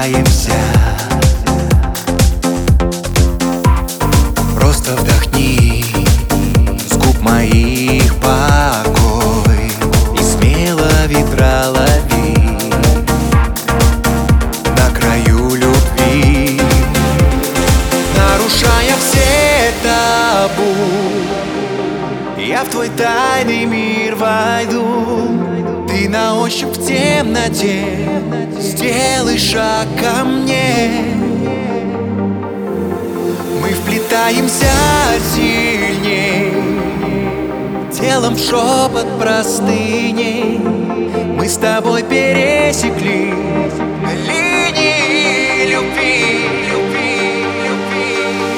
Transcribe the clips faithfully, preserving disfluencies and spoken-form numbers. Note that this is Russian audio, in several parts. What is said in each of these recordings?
вплетаемся. Просто вдохни с губ моих покой и смело ветра лови на краю любви, нарушая все табу. Я в твой тайный мир войду. Ты на ощупь в темноте сделай шаг ко мне. Мы вплетаемся сильней, телом в шепот простыней. Мы с тобой пересекли линии любви, любви, любви,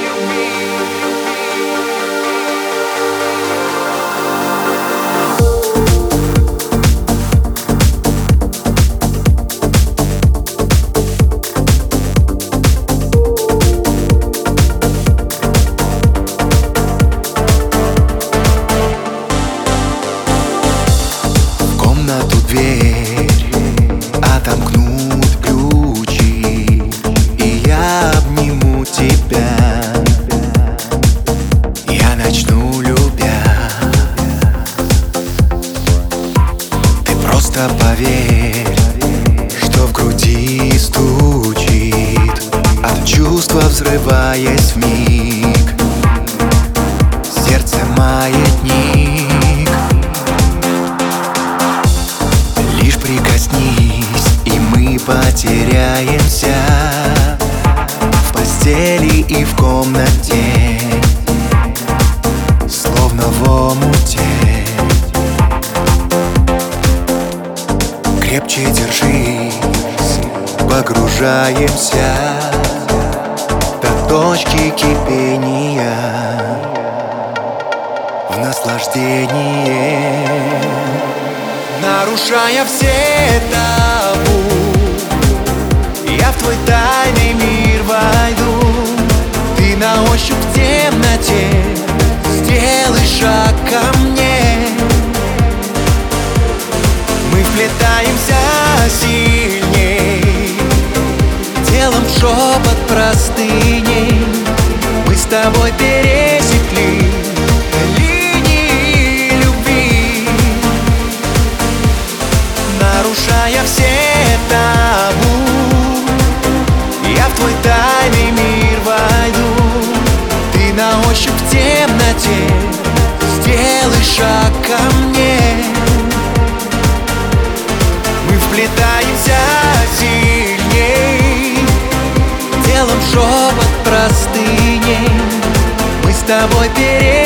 комнату дверь отомкнут ключи, и я обниму тебя. Я начну, любя. Ты просто поверь, что в груди стучит от чувства, взрываясь вмиг. Сердце маятник. Лишь прикоснись, и мы потеряемся в постели и в комнате, словно в омуте. Крепче держись, погружаемся до точки кипения в наслаждение. Нарушая все табу, я в твой тайный мир войду. Ты на ощупь в темноте сделай шаг ко мне. Мы вплетаемся сильней, телом в шепот простыней. Мы с тобой пересекли все табу. Я в твой тайный мир войду. Ты на ощупь в темноте сделай шаг ко мне. Мы вплетаемся сильней, телом в шепот простыней. Мы с тобой перед